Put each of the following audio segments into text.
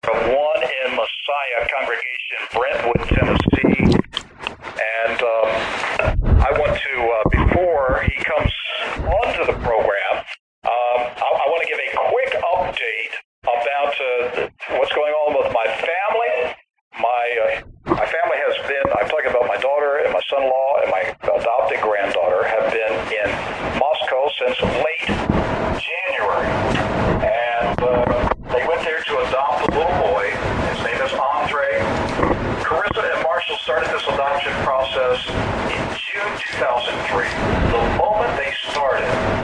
of One in Messiah congregation, Brentwood, Tennessee. And I want to, before he comes onto the program, I want to give a quick update about what's going on with my family. My family has been, I'm talking about my daughter and my son-in-law and my adopted granddaughter, have been in Moscow since late January. And they went there to adopt a little boy. His name is Andre. Carissa and Marshall started this adoption process in June 2003. The moment they started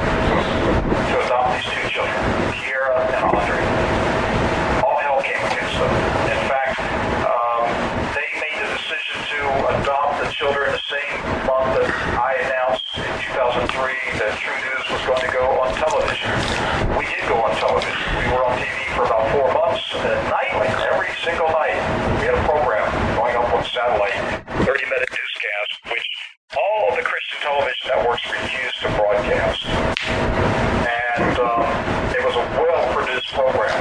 to adopt these two children, Kiera and Andre, all hell came against them. In fact, they made the decision to adopt the children the same month that I announced in 2003 that True News was going to go on television. We did go on television. We were on TV for about 4 months, and nightly, every single night, we had a program going up on satellite, 30-minute newscast, which all of the Christian television networks refused to broadcast. And it was a well-produced program.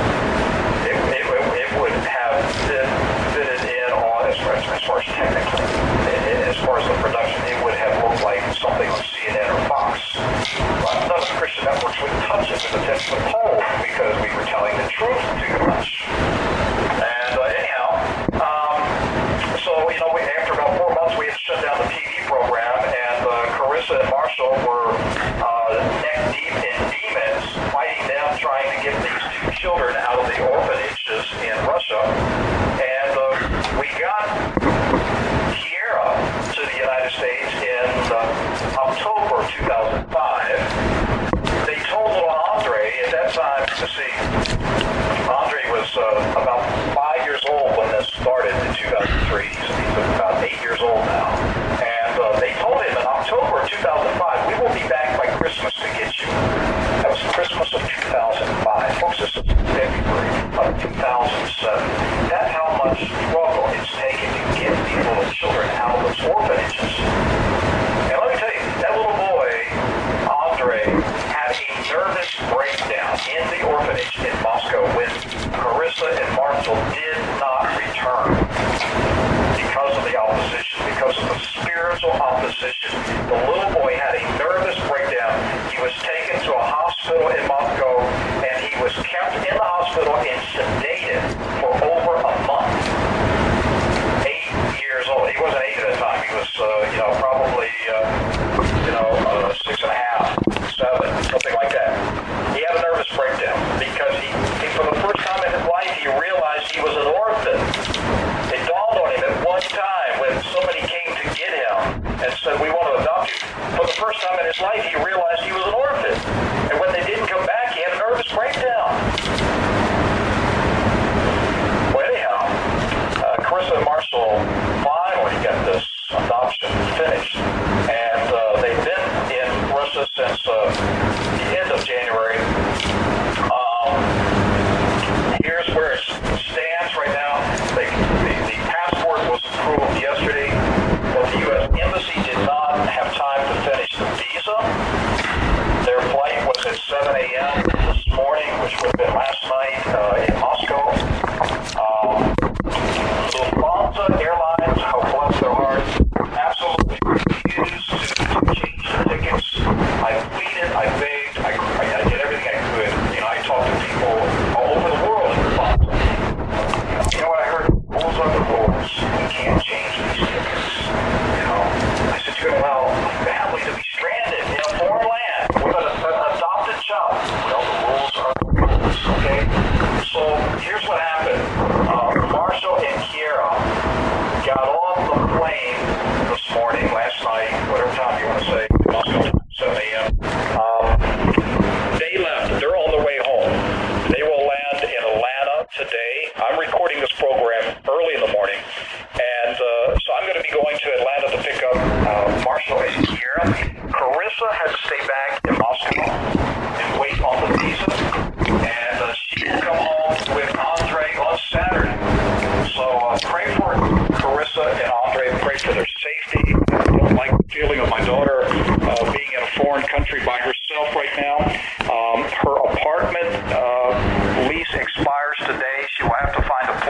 It would have fitted in on, as far as technically, as far as the production, it would have looked like something on CNN or Fox. But none of the Christian networks would touch it with a 10-foot pole because we were telling the truth too much. And anyhow, so, after about 4 months, we had to shut down the TV program, and Carissa and Marshall were neck deep in demons, fighting them, trying to get these two children out of the orphanages in Russia. And we got Kiera to the United States in October 2005. They told little Andre at that time, Andre was about 5 years old when this started in 2003. He's about 8 years old now. And they told him in October 2005, we will be back by Christmas to get you. That was Christmas of 2005. Folks, this is February of 2007. That's how much struggle it's taken to get these little children out of those orphanages. And let me tell you, that little boy, Andre, had a nervous breakdown in the orphanage in Moscow when Carissa and Marshall did not return because of the opposition, because of the spiritual opposition. The little boy had a nervous breakdown. He was taken to a hospital in Moscow, and he was kept in the hospital and sedated for over a month. 8 years old. He wasn't 8 at the time. He was, probably, 6 and a half, 7, something like that. He had a nervous breakdown because he for the first time in his life, he realized he was an orphan. It dawned on him at one time when somebody came to get him and said, we want to adopt you. For the first time in his life, he realized he was an orphan. And when they didn't come back, he had a nervous breakdown. Well, anyhow, Carissa and Marshall finally got this adoption finished. And they've been in Russia since the end of January. Here's where it stands right now. The passport was approved yesterday, but the U.S. Embassy did not have time to finish the visa. Their flight was at 7 a.m. this morning, which would have been last night in Moscow. Lufthansa Airlines, how bless their hearts, absolutely refused to change the tickets. I pleaded, I begged, I did everything I could. I talked to people all over the world in Lufthansa. You know what I heard? Rules are the rules. We can't change these tickets. I said, you're going to allow my family to be stranded in a foreign land with an adopted child. Well, the rules are the rules, okay? So here's what happened. Marshall and Kiera got on the plane this morning, last night, whatever time you want to say, Moscow, 7 a.m. They left. They're on their way home. They will land in Atlanta today. I'm recording this program early in the morning, and so I'm going to be going to Atlanta to pick up Marshall and Kiera. Carissa had to stay back in Moscow and wait on the visa, and she will come home with Andre on Saturday. So pray for Carissa and Andre. Pray for their safety. I don't like the feeling of my daughter being in a foreign country by herself right now. Her apartment lease expires today. She will have to find a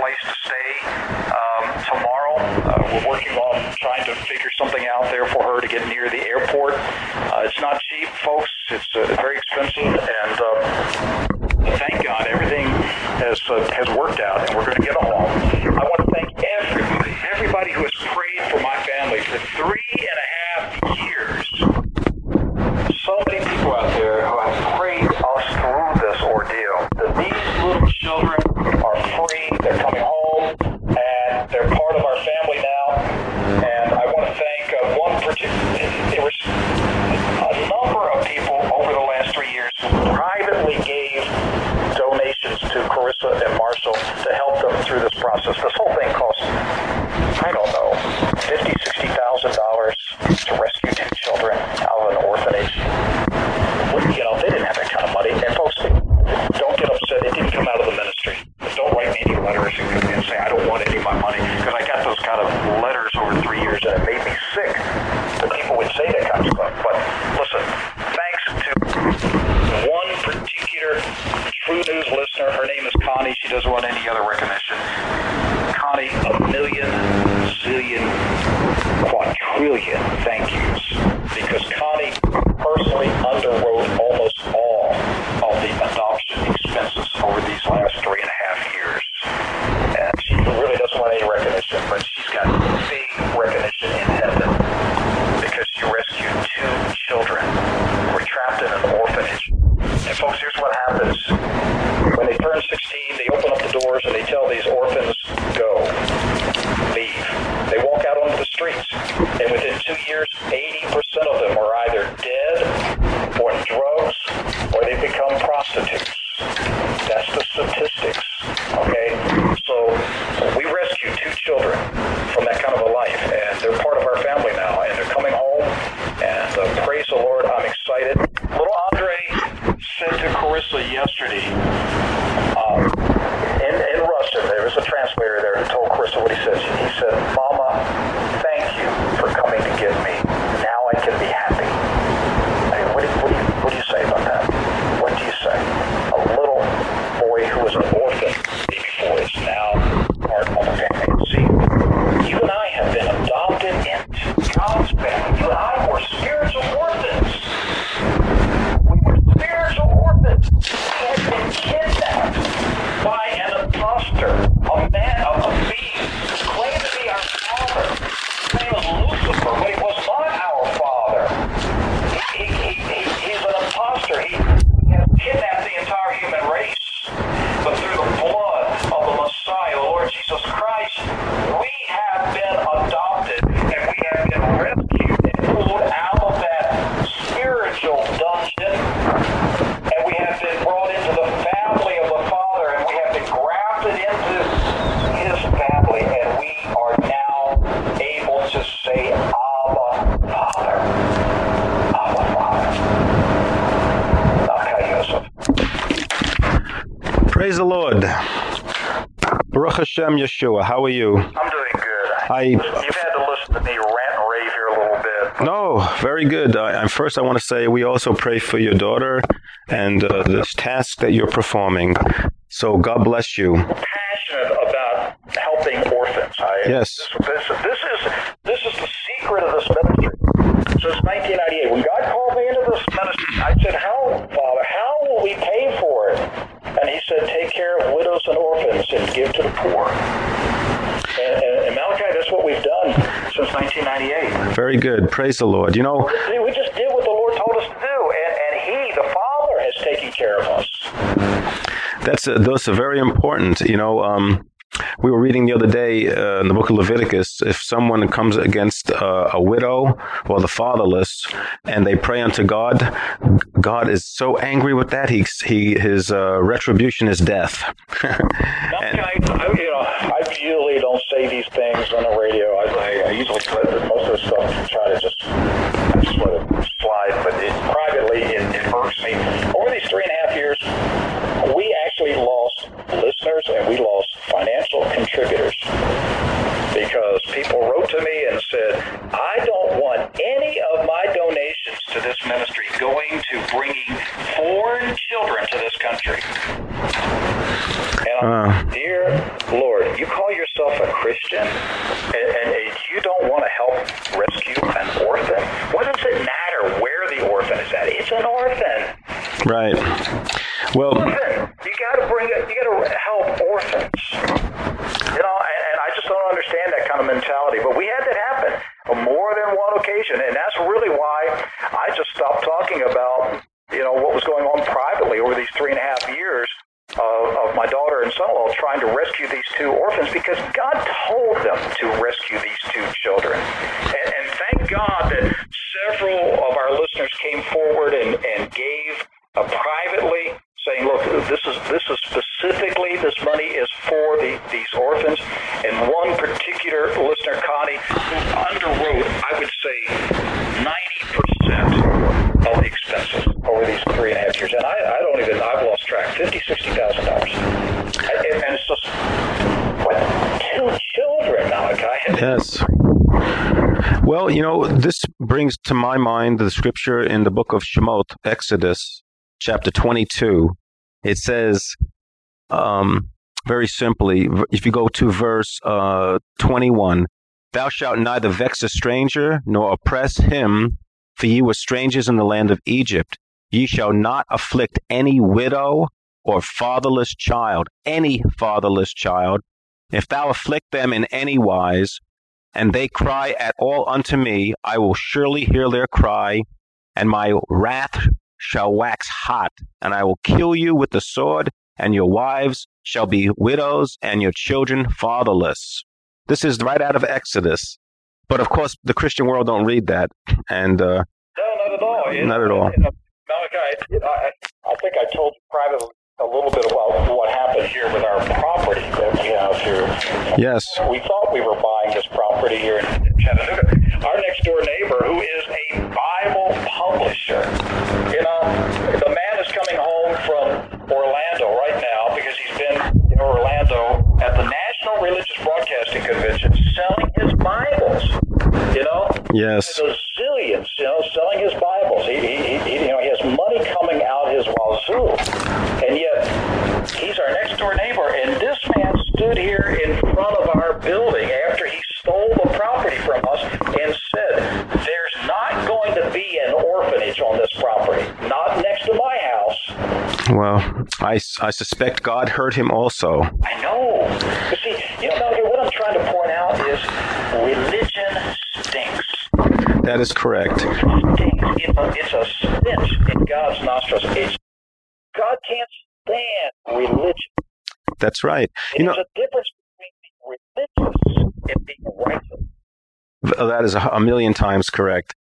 worked out, and we're going to get a home. I want to thank everybody who has prayed for my family for 3.5 years. So many people out there who have prayed us through this ordeal. That these little children are free, they're coming home, and they're part of our family now. And I want to thank one particular, there was a number of people over the last 3 years who privately gave donations to Carissa and Marshall to help them through this process. This whole thing cost, I don't know, $50,000, $60,000 to rescue 2 children out of an orphanage. You know, they didn't have that kind of money. And folks, don't get upset. It didn't come out of the ministry. Don't write me any letters and say, I don't want any of my money, because I got those kind of letters over 3 years, and it made me sick that people would say that kind of stuff. But listen, thanks to one particular True News listener. Her name is Connie. She doesn't want any other recognition. Connie, a million, zillion, quadrillion thank yous, because Connie personally underwrote almost all of the adoption expenses over these last 3.5 years. And she really doesn't want any recognition, but she's got big recognition in heaven because she rescued 2 children who were trapped in an orphanage. And folks, here's what happens. When they turn 16, they open up the doors and they tell these orphans, go, leave. They walk out onto the streets. And within 2 years, 80% of them are either dead or in drugs, or they become prostitutes. That's the statistics, okay? So we rescued 2 children from that kind of a life, and they're part of our family now, and they're coming home, and praise the Lord, I'm excited. Little Andre said to Carissa yesterday, in Russian, there was a translator there who told Carissa what he said. He said, Mama, thank you for coming to get me. Now I can be happy. I mean, what do you say about that? What do you say? A little boy who was an orphan before is now part of a family. See, you and I have been adopted into God's family. You and I were spiritual orphans. We were spiritual orphans. We had been kidnapped by an imposter, a man of a being who claimed to be our father. His name was Lucifer, but he was not our father. He's an imposter. He has kidnapped the entire human race. But through the blood of the Messiah, the Lord Jesus Christ, we have been adopted, and we have been rescued and pulled out of that spiritual dungeon, and we have been brought into the family of the Father, and we have been grafted into His family, and we are now able to say, Abba, Father. Abba, Father. Praise the Lord. Baruch Hashem Yeshua. How are you? I'm doing good. You've had to listen to me rant and rave here a little bit. No, very good. First, I want to say we also pray for your daughter and this task that you're performing. So God bless you. I'm passionate about helping orphans. Yes. This is the secret of this ministry. Since 1998, when God called me into this ministry, I said, Father, how will we pay for it? And He said, take care of widows and orphans and give to the poor. And Malachi, that's what we've done since 1998. Very good. Praise the Lord. You know, we just did what the Lord told us to do, and He, the Father, has taken care of us. Those are very important. You know, we were reading the other day in the book of Leviticus, if someone comes against a widow or the fatherless and they pray unto God, God is so angry with that, his retribution is death. I usually don't say these things on the radio. I usually let most of the stuff try to just let it slide, but privately it irks me. Over these 3.5 years, we actually lost listeners and we lost financial contributors because people wrote to me and said, I don't want any of my donations to this ministry going to bringing foreign children to this country. And dear Lord, you call yourself a Christian and you don't want to help rescue an orphan? What does it matter where the orphan is at? It's an orphan. Right. Well, orphan. You got to help orphans. of mentality. But we had that happen on more than one occasion, and that's really why I just stopped talking about, what was going on privately over these 3.5 years of my daughter and son-in-law trying to rescue these two orphans, because God told them to rescue these two children. And thank God that several of our listeners came forward and gave privately, saying, look, this is specifically, this money is for these orphans. And one particular listener, Connie, who underwrote, I would say, 90% of the expenses over these 3.5 years. And I've lost track, $50,000, $60,000. And it's just, two children, Malachi. Yes. Well, this brings to my mind the scripture in the book of Shemot, Exodus, chapter 22. It says, very simply, if you go to verse 21, thou shalt neither vex a stranger nor oppress him, for ye were strangers in the land of Egypt. Ye shall not afflict any widow or fatherless child, any fatherless child. If thou afflict them in any wise, and they cry at all unto me, I will surely hear their cry, and my wrath shall wax hot, and I will kill you with the sword, and your wives shall be widows, and your children fatherless. This is right out of Exodus. But of course, the Christian world don't read that. And no, not at all. Not at all. Malachi, I think I told you privately a little bit about what happened here with our property that we have here. Yes. We thought we were buying this property here in Chattanooga. Our next door neighbor, who is a Bible publisher, the man is coming home from Orlando right now because he's been in Orlando at the National Religious Broadcasting Convention selling his Bibles, Yes. There's zillions, selling his Bibles. He has money coming out his wazoo. And yet, he's our next door neighbor. And this man stood here in front of our building after he stole the property from us and said, there's not going to be an orphanage on this property, not next to my house. Well, I suspect God heard him also. I know. But see, what I'm trying to point out is religion stinks. That is correct. It stinks. It's a stench in God's nostrils. God can't stand religion. That's right. There's a difference between being religious and being righteous. That is a million times correct.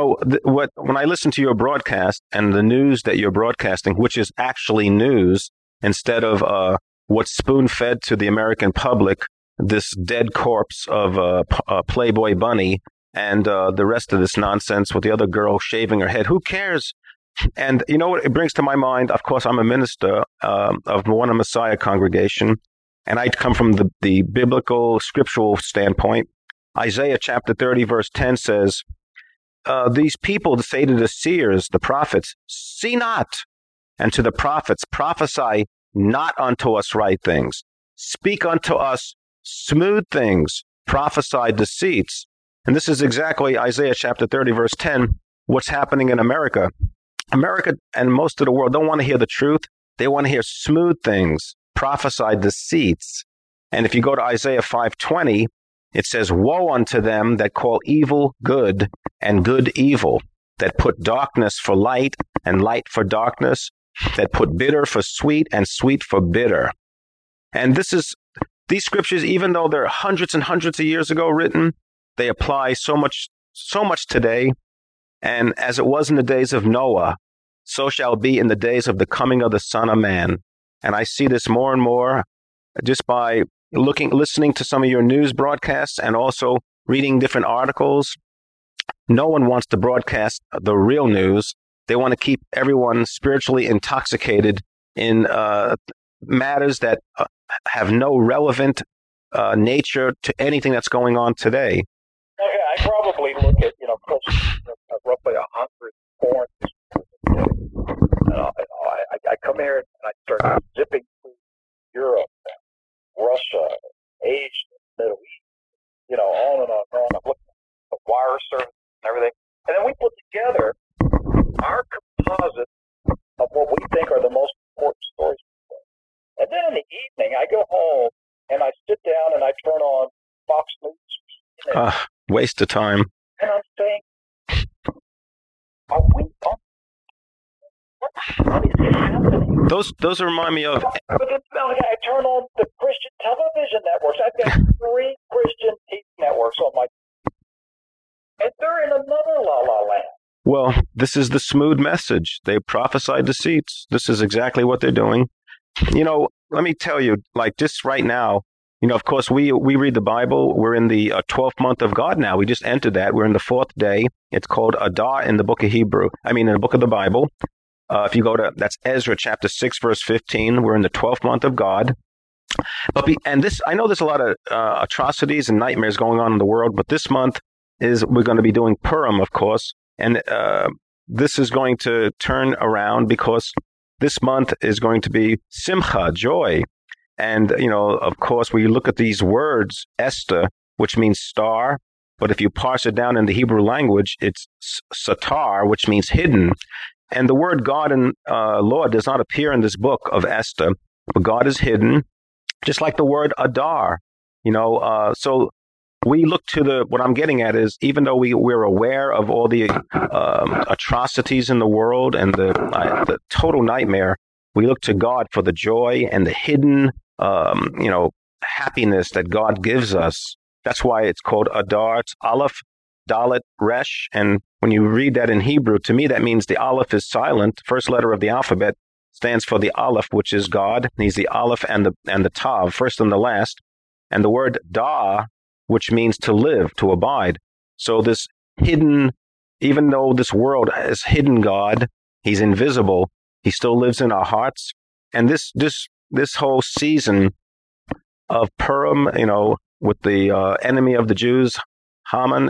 When I listen to your broadcast and the news that you're broadcasting, which is actually news instead of what's spoon-fed to the American public, this dead corpse of Playboy Bunny and the rest of this nonsense with the other girl shaving her head. Who cares? And you know what it brings to my mind? Of course, I'm a minister of One Messiah congregation, and I come from the biblical, scriptural standpoint. Isaiah chapter 30, verse 10 says, these people say to the seers, the prophets, see not, and to the prophets, prophesy not unto us right things. Speak unto us smooth things, prophesy deceits. And this is exactly Isaiah chapter 30, verse 10, what's happening in America. America and most of the world don't want to hear the truth. They want to hear smooth things, prophesy deceits. And if you go to Isaiah 5:20, it says, woe unto them that call evil good and good evil, that put darkness for light and light for darkness, that put bitter for sweet and sweet for bitter. And these scriptures, even though they're hundreds and hundreds of years ago written, they apply so much today. And as it was in the days of Noah, so shall it be in the days of the coming of the Son of Man. And I see this more and more just by listening to some of your news broadcasts and also reading different articles. No one wants to broadcast the real news. They want to keep everyone spiritually intoxicated in matters that have no relevant nature to anything that's going on today. Okay, I probably look at, close to roughly 100 foreign news. I come here and I start zipping through Europe, Russia, Asia, Middle East, on and on and on. I'm looking at the wire service and everything. And then we put together our composite of what we think are the most important stories. And then in the evening, I go home and I sit down and I turn on Fox News or Waste of time. And I'm saying, are we on? What is happening? Those remind me of. But then, I turn on the Christian television networks. I've got 3 Christian TV networks on my, and they're in another la-la land. Well, this is the smooth message. They prophesied deceits. This is exactly what they're doing. Let me tell you, like just right now, of course, we read the Bible. We're in the 12th month of God now. We just entered that. We're in the 4th day. It's called Adar in the book of Hebrew. In the book of the Bible. If you go to, that's Ezra chapter 6, verse 15. We're in the 12th month of God. I know there's a lot of atrocities and nightmares going on in the world, but this month we're going to be doing Purim, of course. And this is going to turn around because this month is going to be Simcha, joy. And, of course, when you look at these words, Esther, which means star, but if you parse it down in the Hebrew language, it's satar, which means hidden. And the word God and Lord does not appear in this book of Esther, but God is hidden, just like the word Adar. So we look to what I'm getting at is, even though we're aware of all the atrocities in the world and the total nightmare, we look to God for the joy and the hidden, happiness that God gives us. That's why it's called Adar. It's Aleph, Dalet, Resh. And when you read that in Hebrew, to me, that means the Aleph is silent. First letter of the alphabet stands for the Aleph, which is God. He's the Aleph and the Tav, first and the last. And the word Da, which means to live, to abide. So this hidden, even though this world has hidden God, he's invisible, he still lives in our hearts. And this whole season of Purim, with the enemy of the Jews, Haman,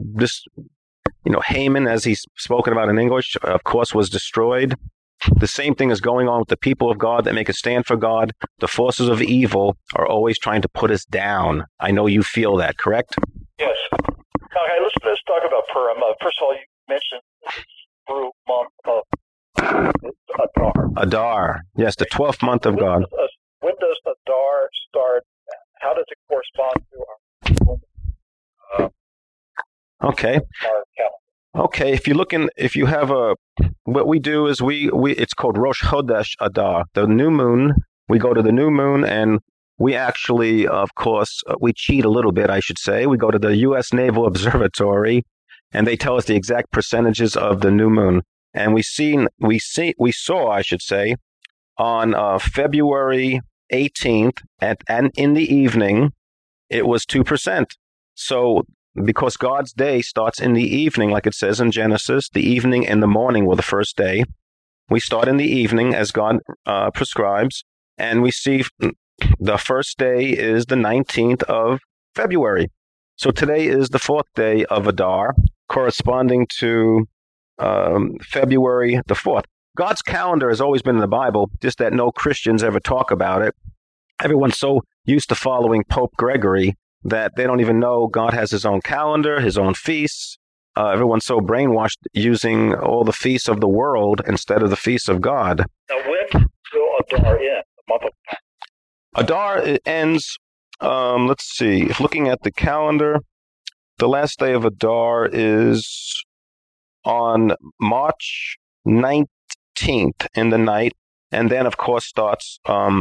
Haman, as he's spoken about in English, of course, was destroyed. The same thing is going on with the people of God that make a stand for God. The forces of evil are always trying to put us down. I know you feel that, correct? Yes. Okay, let's talk about Purim. First of all, you mentioned the Hebrew month of Adar. Adar, yes, the 12th month of God. When does Adar start? How does it correspond to our Okay. Our calendar? Okay, if you have what we do is it's called Rosh Chodesh Adar, the new moon. We go to the new moon and we actually, of course, we cheat a little bit, I should say. We go to the U.S. Naval Observatory and they tell us the exact percentages of the new moon. And we saw, I should say, on February 18th and in the evening, it was 2%. So because God's day starts in the evening, like it says in Genesis, the evening and the morning were the first day. We start in the evening as God prescribes, and we see the first day is the 19th of February. So today is the 4th day of Adar, corresponding to February the 4th. God's calendar has always been in the Bible, just that no Christians ever talk about it. Everyone's so used to following Pope Gregory that they don't even know God has his own calendar, his own feasts. Everyone's so brainwashed using all the feasts of the world instead of the feasts of God. Now, when will Adar end? The month of Adar ends, let's see, if looking at the calendar, the last day of Adar is on March 19th in the night, and then, of course, starts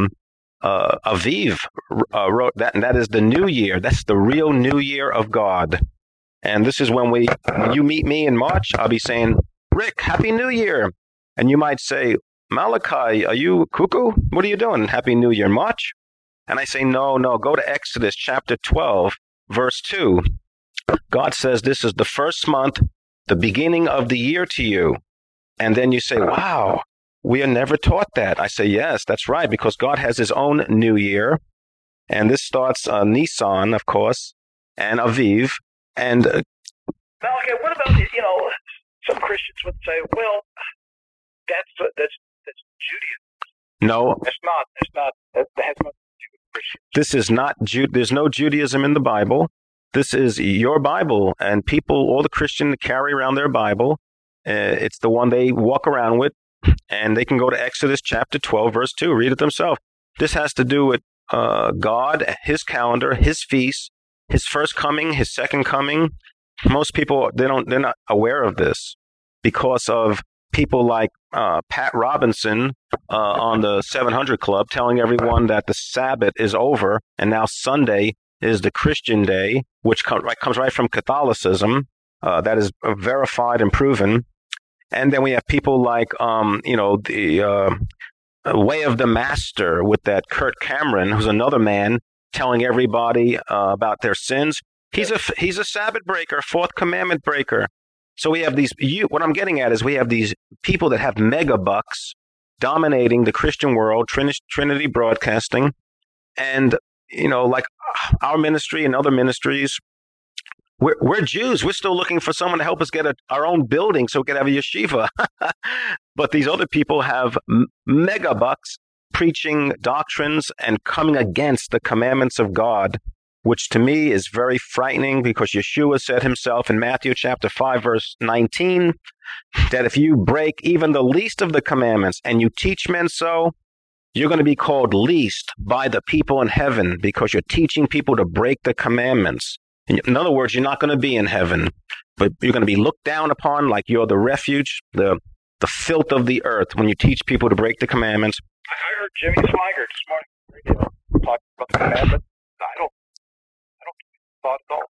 Aviv wrote that, and that is the new year. That's the real new year of God. And this is when you meet me in March, I'll be saying, Rick, Happy New Year. And you might say, Malachi, are you cuckoo? What are you doing? Happy New Year in March? And I say, no, go to Exodus chapter 12, verse 2. God says this is the first month, the beginning of the year to you. And then you say, wow, we are never taught that. I say, yes, that's right, because God has his own new year. And this starts Nisan, of course, and Aviv. And now, okay, what about, some Christians would say, well, that's Judaism. No. That has nothing to do with Christians. This is not there's no Judaism in the Bible. This is your Bible, and all the Christians carry around their Bible. It's the one they walk around with, and they can go to Exodus chapter 12, verse 2, read it themselves. This has to do with God, his calendar, his feasts, his first coming, his second coming. Most people, they're not aware of this because of people like Pat Robinson on the 700 Club telling everyone that the Sabbath is over and now Sunday is the Christian day, which comes right from Catholicism. That is verified and proven. And then we have people like, the Way of the Master with that Kirk Cameron, who's another man telling everybody about their sins. He's a Sabbath breaker, fourth commandment breaker. So we have what I'm getting at is we have these people that have mega bucks dominating the Christian world, Trinity Broadcasting. And, like our ministry and other ministries, we're Jews. We're still looking for someone to help us get our own building so we can have a yeshiva. But these other people have mega bucks preaching doctrines and coming against the commandments of God, which to me is very frightening because Yeshua said himself in Matthew chapter 5, verse 19, that if you break even the least of the commandments and you teach men so, you're going to be called least by the people in heaven because you're teaching people to break the commandments. In other words, you're not going to be in heaven, but you're going to be looked down upon like you're the refuge, the filth of the earth when you teach people to break the commandments. I heard Jimmy Swaggart this morning talking about the commandments. I don't thought at all.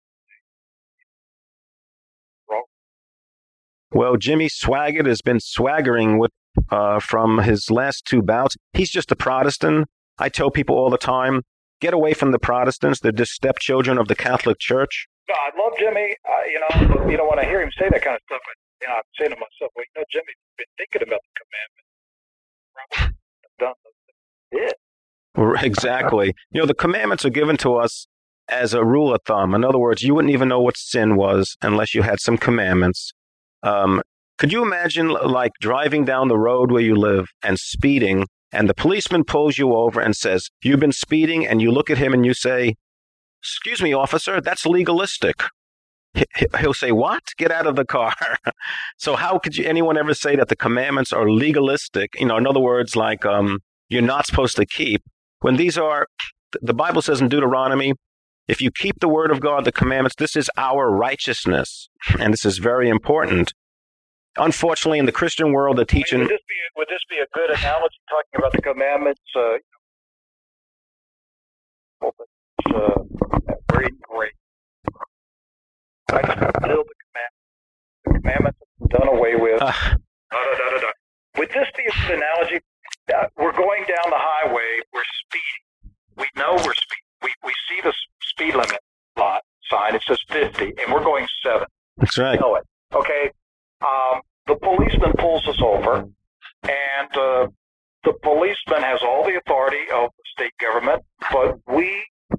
Wrong. Well, Jimmy Swaggart has been swaggering with from his last two bouts. He's just a Protestant. I tell people all the time, get away from the Protestants. They're just stepchildren of the Catholic Church. No, I love Jimmy. When I hear him say that kind of stuff, I'm saying to myself, well, Jimmy's been thinking about the commandments. Probably done it. Exactly. The commandments are given to us as a rule of thumb. In other words, you wouldn't even know what sin was unless you had some commandments. Could you imagine like driving down the road where you live and speeding, and the policeman pulls you over and says, you've been speeding, and you look at him and you say, excuse me, officer, that's legalistic. He'll say, what? Get out of the car. So how could anyone ever say that the commandments are legalistic? In other words, like you're not supposed to keep, when these are, the Bible says in Deuteronomy, if you keep the word of God, the commandments, this is our righteousness. And this is very important. Unfortunately, in the Christian world, the teaching... Would this be a good analogy, talking about the commandments? Very great. I build the commandments are done away with. Would this be a good analogy? We're going down the highway. We're speeding. We know we're speeding. We see the speed limit sign. It says 50, and we're going 7. That's right. We know it. Okay. The policeman pulls us over, and the policeman has all the authority of the state government, but we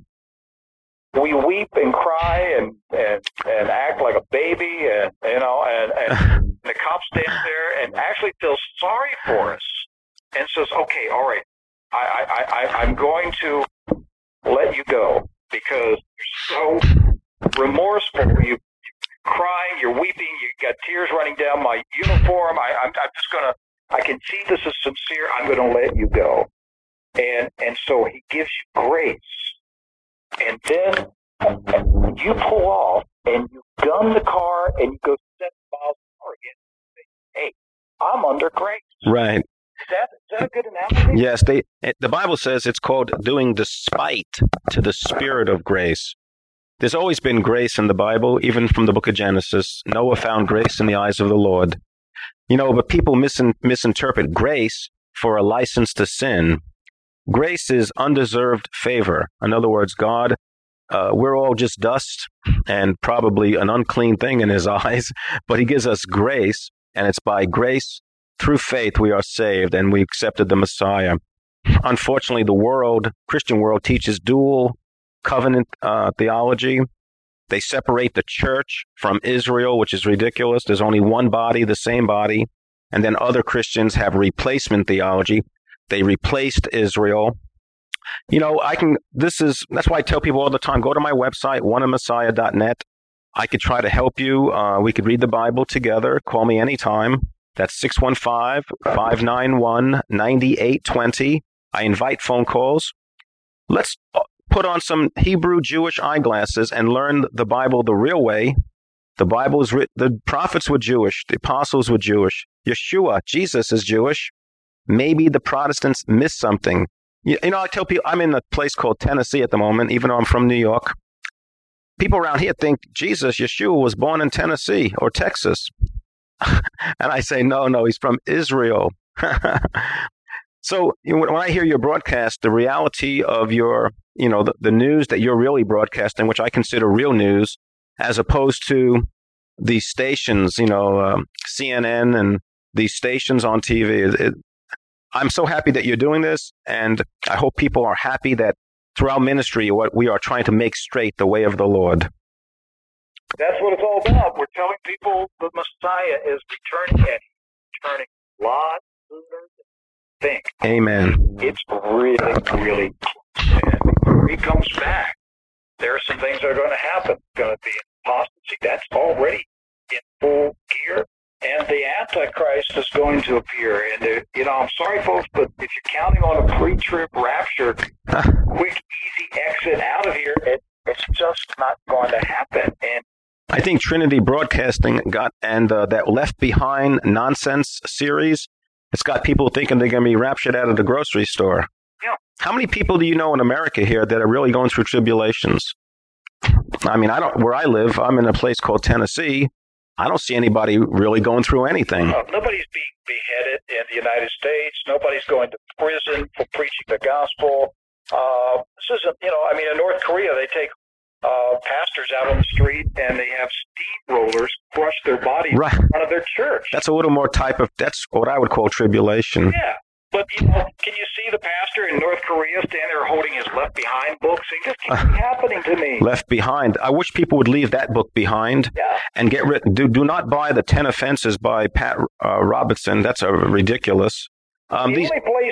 weep and cry and act like a baby, and the cop stands there and actually feels sorry for us and says, "Okay, all right, I'm going to let you go because you're so remorseful. You're crying, you're weeping, you got tears running down my uniform. I'm just gonna. I can see this is sincere. I'm going to let you go." And so he gives you grace. And then you pull off and you gun the car and you go 7 miles an hour again. Hey, I'm under grace. Right. Is that a good analogy? Yes. The Bible says it's called doing despite to the Spirit of grace. There's always been grace in the Bible, even from the book of Genesis. Noah found grace in the eyes of the Lord. But people misinterpret grace for a license to sin. Grace is undeserved favor. In other words, God, we're all just dust and probably an unclean thing in his eyes, but he gives us grace, and it's by grace through faith we are saved and we accepted the Messiah. Unfortunately, the Christian world teaches dual covenant theology. They separate the church from Israel, which is ridiculous. There's only one body, the same body. And then other Christians have replacement theology. They replaced Israel. That's why I tell people all the time, go to my website, oneofmessiah.net. I could try to help you. We could read the Bible together. Call me anytime. That's 615-591-9820. I invite phone calls. Let's put on some Hebrew Jewish eyeglasses and learn the Bible the real way, the Bible is written, the prophets were Jewish, the apostles were Jewish, Yeshua, Jesus is Jewish. Maybe the Protestants missed something. You know, I tell people, I'm in a place called Tennessee at the moment, even though I'm from New York. People around here think Jesus, Yeshua, was born in Tennessee or Texas. And I say, no, he's from Israel. So when I hear your broadcast, the reality of your, the news that you're really broadcasting, which I consider real news, as opposed to these stations, CNN and these stations on TV. I'm so happy that you're doing this, and I hope people are happy that through our ministry, what we are trying to make straight the way of the Lord. That's what it's all about. We're telling people the Messiah is returning, and returning a lot sooner than think. Amen. It's really, really close. And when he comes back, there are some things that are going to happen. It's going to be apostasy. That's already in full gear. And the Antichrist is going to appear. And, I'm sorry, folks, but if you're counting on a pre-trib rapture, quick, easy exit out of here, it's just not going to happen. And I think Trinity Broadcasting that Left Behind nonsense series, it's got people thinking they're going to be raptured out of the grocery store. Yeah. How many people do you know in America here that are really going through tribulations? I mean, where I live, I'm in a place called Tennessee. I don't see anybody really going through anything. Nobody's being beheaded in the United States. Nobody's going to prison for preaching the gospel. This isn't, in North Korea, they take pastors out on the street and they have steamrollers crush their bodies in front of their church. That's a little more that's what I would call tribulation. Yeah. But, can you see the pastor in North Korea stand there holding his Left Behind book saying, this keeps happening to me? Left Behind. I wish people would leave that book behind and get rid. Do not buy the 10 Offenses by Pat Robertson. That's ridiculous. The only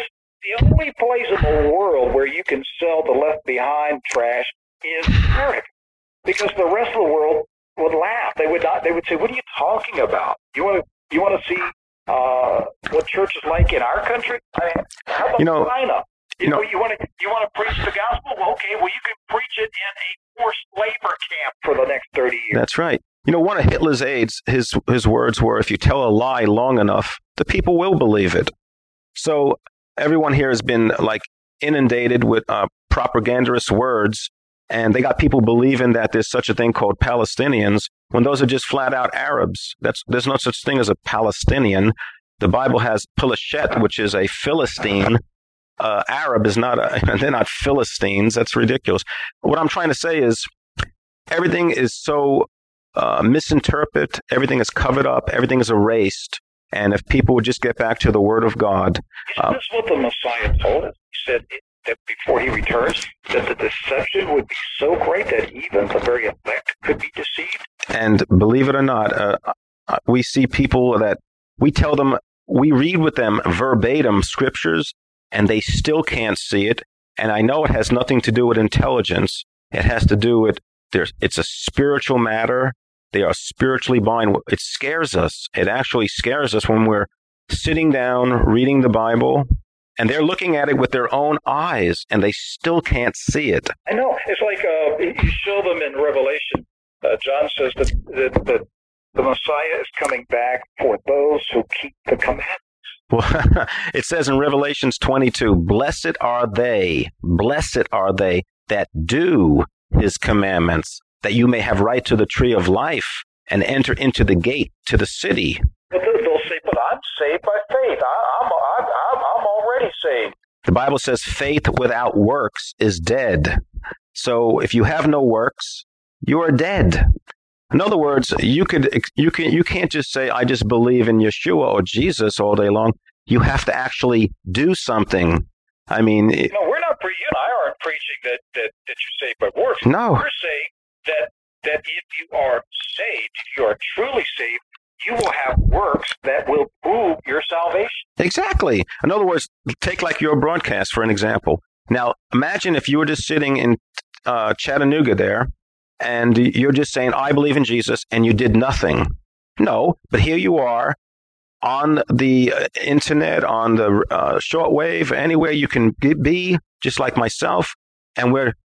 place in the world where you can sell the Left Behind trash is America. Because the rest of the world would laugh. They would not. They would say, what are you talking about? You want to see what church is like in our country? I mean, how about China? You want to preach the gospel? Well, okay, you can preach it in a forced labor camp for the next 30 years. That's right. One of Hitler's aides, his words were, if you tell a lie long enough, the people will believe it. So everyone here has been inundated with propagandist words, and they got people believing that there's such a thing called Palestinians when those are just flat out Arabs. There's no such thing as a Palestinian. The Bible has Pilashet, which is a Philistine. Arab is not they're not Philistines. That's ridiculous. What I'm trying to say is everything is so misinterpreted. Everything is covered up. Everything is erased. And if people would just get back to the Word of God. Isn't this what the Messiah told us? He said that before he returns, that the deception would be so great that even the very elect could be deceived. And believe it or not, we see people that we tell them, we read with them verbatim scriptures, and they still can't see it. And I know it has nothing to do with intelligence. It has to do with, it's a spiritual matter. They are spiritually blind. It scares us. It actually scares us when we're sitting down reading the Bible, and they're looking at it with their own eyes, and they still can't see it. I know. It's like you show them in Revelation. John says that the Messiah is coming back for those who keep the commandments. Well, it says in Revelations 22, blessed are they that do his commandments, that you may have right to the tree of life and enter into the gate to the city. But they'll say, but I'm saved by faith. I'm already saved. The Bible says faith without works is dead. So if you have no works, you are dead. In other words, you can't just say, I just believe in Yeshua or Jesus all day long. You have to actually do something. I mean, no, we're not. You and I aren't preaching that you're saved by works. No, we're saying that if you are saved, if you are truly saved, you will have works that will prove your salvation. Exactly. In other words, take like your broadcast for an example. Now, imagine if you were just sitting in Chattanooga there, and you're just saying, I believe in Jesus, and you did nothing. No, but here you are on the internet, on the shortwave, anywhere you can be, just like myself, and we're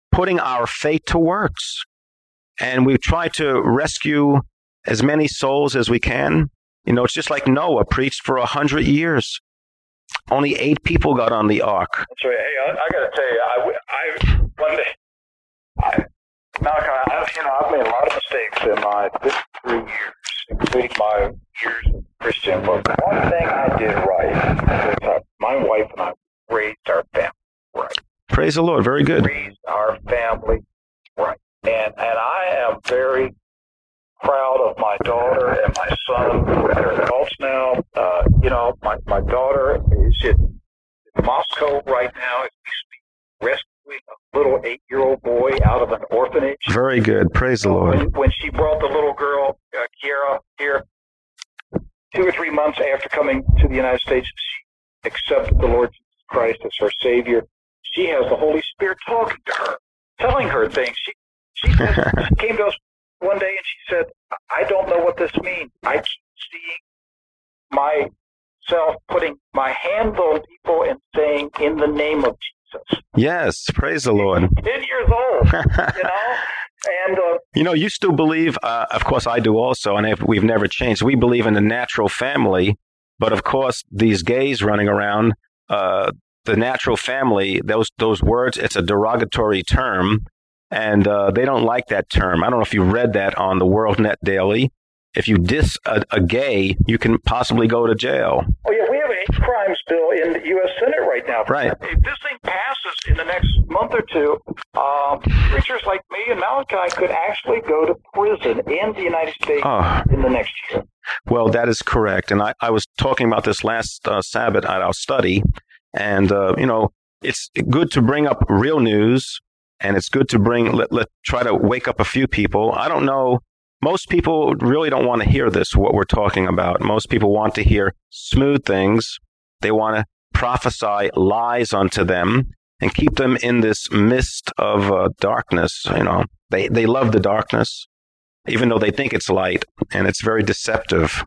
putting our faith to works. And we've tried to rescue as many souls as we can. You know, it's just like Noah preached for 100 years. Only 8 people got on the ark. That's right. Hey, I got to tell you, one day, Malachi, I've made a lot of mistakes in my 53 years, including my years of Christian. But one thing I did right was my wife and I raised our family right. Praise the Lord. Very good. Raised our family right. And I am very proud of my daughter and my son. They're adults now. My daughter is in Moscow right now as we speak, rescuing a little 8-year-old boy out of an orphanage. Very good. Praise the Lord. When she brought the little girl, Kiara, here, 2 or 3 months after coming to the United States, she accepted the Lord Jesus Christ as her Savior. She has the Holy Spirit talking to her, telling her things. She came to us one day and she said, I don't know what this means. I keep seeing myself putting my hands on people and saying, in the name of Jesus. Yes, praise the Lord. 10 years old, And, you still believe, of course I do also, and we've never changed. We believe in the natural family, but of course these gays running around, the natural family, those words, it's a derogatory term. And they don't like that term. I don't know if you read that on the World Net Daily. If you diss a gay, you can possibly go to jail. Oh, yeah, we have a hate crimes bill in the U.S. Senate right now. Right. If this thing passes in the next month or two, preachers like me and Malachi could actually go to prison in the United States in the next year. Well, that is correct. And I was talking about this last Sabbath at our study. And, it's good to bring up real news. And it's good to let's try to wake up a few people. I don't know. Most people really don't want to hear this, what we're talking about. Most people want to hear smooth things. They want to prophesy lies unto them and keep them in this mist of darkness. They love the darkness, even though they think it's light, and it's very deceptive.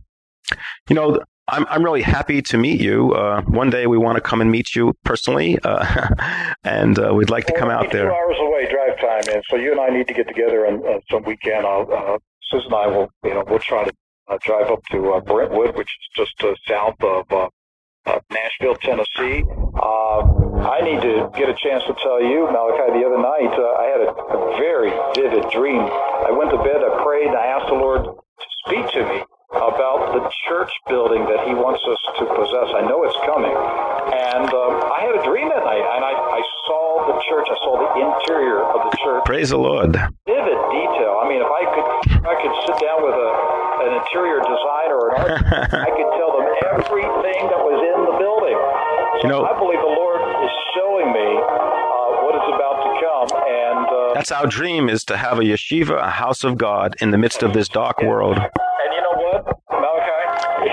I'm really happy to meet you. One day we want to come and meet you personally, and we'd like to come out there. 2 hours away, drive time, and so you and I need to get together on some weekend. Sis and I we'll try to drive up to Brentwood, which is just south of Nashville, Tennessee. I need to get a chance to tell you, Malachi, the other night I had a very vivid dream. I went to bed, I prayed, and I asked the Lord to speak to me about the church building that he wants us to possess. I know it's coming. And I had a dream that night, and I saw the church. I saw the interior of the church. Praise the Lord. Vivid detail. I mean, if I could sit down with an interior designer or an architect, I could tell them everything that was in the building. So I believe the Lord is showing me what is about to come. And that's our dream, is to have a yeshiva, a house of God, in the midst of this dark world. And you know what, Malachi?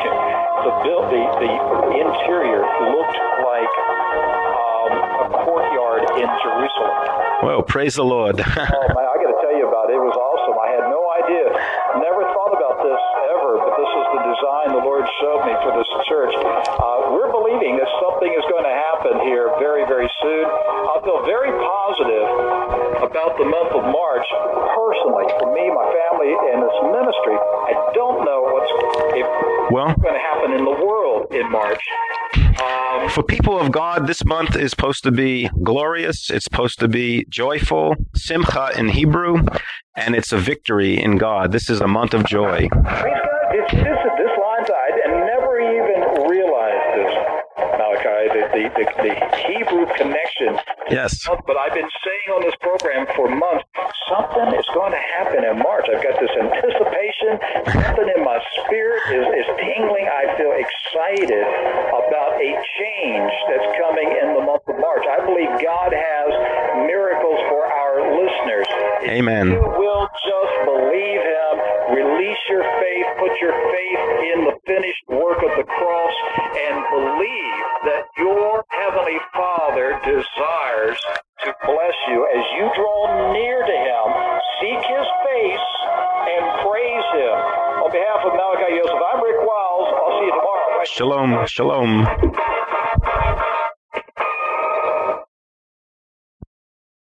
The interior looked like a courtyard in Jerusalem. Well, praise the Lord. I got to tell you about it. It was awesome. I had no idea. Never thought about this ever, but this is the design the Lord showed me for this church. We're believing that something is going to happen here very, very soon. I feel very positive about the month of March. Personally, for me, my family, and this ministry, I don't know what's going to happen in the world in March. For people of God, this month is supposed to be glorious. It's supposed to be joyful, simcha in Hebrew, and it's a victory in God. This is a month of joy. Praise God. This line's I never even realized this, Malachi, the Hebrew connection. Yes. But I've been saying on this program for months, something is going to happen in March. I've got this anticipation. Something in my spirit is tingling. I feel excited about a change that's coming in the month of March. I believe God has miracles for our listeners. Amen. If you will just believe Him, release your faith, put your faith in the finished work of the cross, and believe that your Heavenly Father desires to bless you as you draw near to Him, seek His face, and praise Him. On behalf of Malachi Yosef, I'm Rick Wiles. I'll see you tomorrow. Shalom. Shalom.